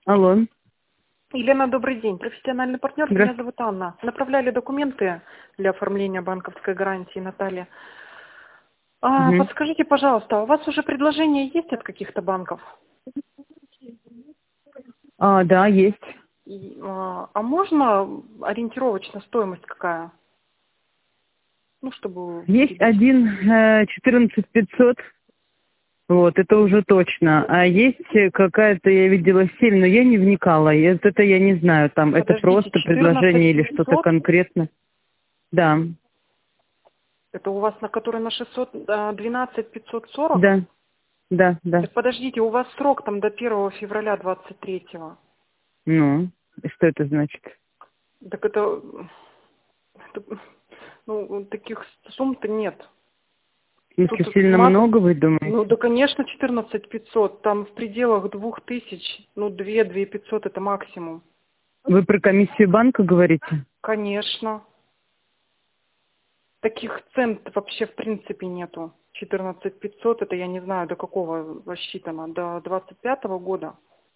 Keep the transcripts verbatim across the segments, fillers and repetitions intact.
Алло. Елена, добрый день. Профессиональный партнер, меня Здравствуйте. зовут Анна. Направляли документы для оформления банковской гарантии Наталья. А, Мгм. подскажите, пожалуйста, у вас уже предложения есть от каких-то банков? А, да, есть. И, а, а можно ориентировочно стоимость какая? Ну, чтобы Есть приблизить. один э, четырнадцать пятьсот, вот, это уже точно. А есть э, какая-то, я видела семь, но я не вникала. И вот это я не знаю, там, это Подождите, просто четырнадцать предложение или что-то пятьсот? конкретно. Да, Это у вас на который на шестьсот двенадцать пятьсот сорок? да, да, да. Так подождите, у вас срок там до первого февраля двадцать третьего. Ну, и что это значит? Так это, это ну, таких сумм-то нет. Если Тут сильно мак... много, вы Ну думаете? да, конечно, четырнадцать пятьсот. Там в пределах двух тысяч, ну две, две пятьсот это максимум. Вы про комиссию банка говорите? Конечно. Таких цен вообще в принципе нету. четырнадцать пятьсот, это я не знаю до какого рассчитано, до двадцать пятого года.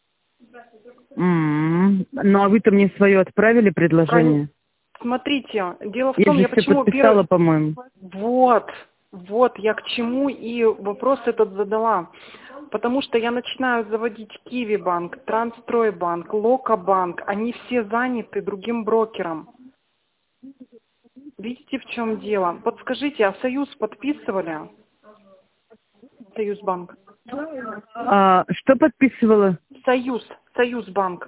М, Ну, а вы-то мне свое отправили Кон- предложение? Смотрите, дело в Я том, же я все почему первый... подписала, по-моему. Вот, вот я к чему и вопрос этот задала. Потому что я начинаю заводить Киви банк, Трансстройбанк, Локобанк. Они все заняты другим брокером. Видите, в чем дело? Подскажите, а Союз подписывали? Союзбанк. А, что подписывала? Союз, Союзбанк.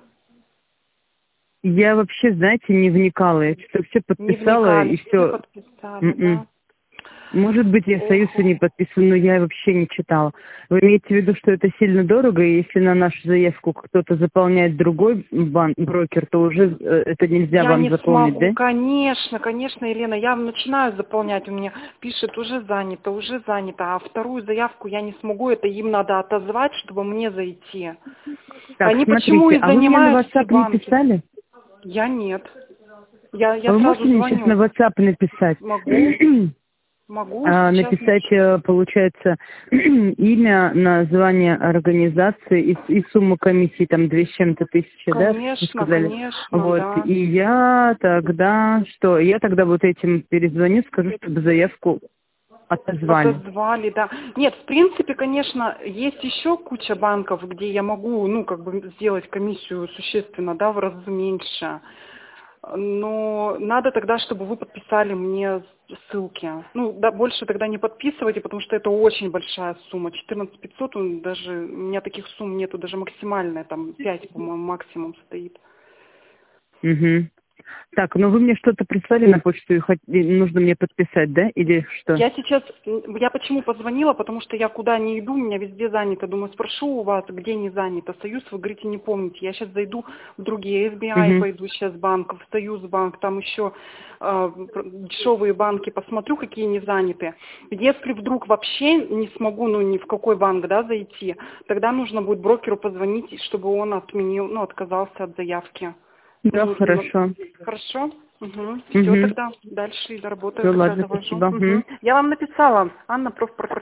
Я вообще, знаете, не вникала. Я что-то все Не подписала и вникали, все все. подписали, да? Может быть, я союз Ох, и не подписывала, но я вообще не читала. Вы имеете в виду, что это сильно дорого, и если на нашу заявку кто-то заполняет другой бан- брокер, то уже э, это нельзя я вам не заполнить, смогу. да? Конечно, конечно, Елена, я начинаю заполнять, у меня пишет уже занято, уже занято, а вторую заявку я не смогу, это им надо отозвать, чтобы мне зайти. Так, Они почему смотрите, и а вы мне на занимают все WhatsApp не банки? писали? Я нет. Я, А я вы можете сразу мне сейчас на звоню. WhatsApp написать? Могу, могу, А, сейчас написать, напишу. э, получается, имя, название организации и, и сумму комиссии, там, две с чем-то тысячи, да, вы Конечно, сказали? конечно, Вот, да. и я тогда, что, я тогда вот этим перезвоню, скажу, чтобы заявку отозвали. Отозвали, да. Нет, в принципе, конечно, есть еще куча банков, где я могу, ну, как бы сделать комиссию существенно, да, в разы меньше. Но надо тогда, чтобы вы подписали мне ссылки. Ну, да, больше тогда не подписывайте, потому что это очень большая сумма. четырнадцать пятьсот, он даже, у меня таких сумм нету, даже максимальная, там пять, по-моему, максимум стоит. Угу. Так, ну вы мне что-то прислали на почту, и хоть- и нужно мне подписать, да, или что? Я сейчас, м, я почему позвонила, потому что я куда не иду, у меня везде занято. Думаю, спрошу у вас, где не занято. Союз, вы говорите, не помните. Я сейчас зайду в другие, эс би ай Угу. пойду сейчас банк, в Союзбанк, там еще э, дешевые банки, посмотрю, какие не заняты. Если вдруг вообще не смогу, ну, ни в какой банк, да, зайти, тогда нужно будет брокеру позвонить, чтобы он отменил, ну, отказался от заявки. Да, Ну, ну, хорошо. хорошо. Угу. Все Угу. тогда. Дальше работаю, Все, тогда ладно, завожу. спасибо. Мгм. Угу. Я вам написала, Анна, проф.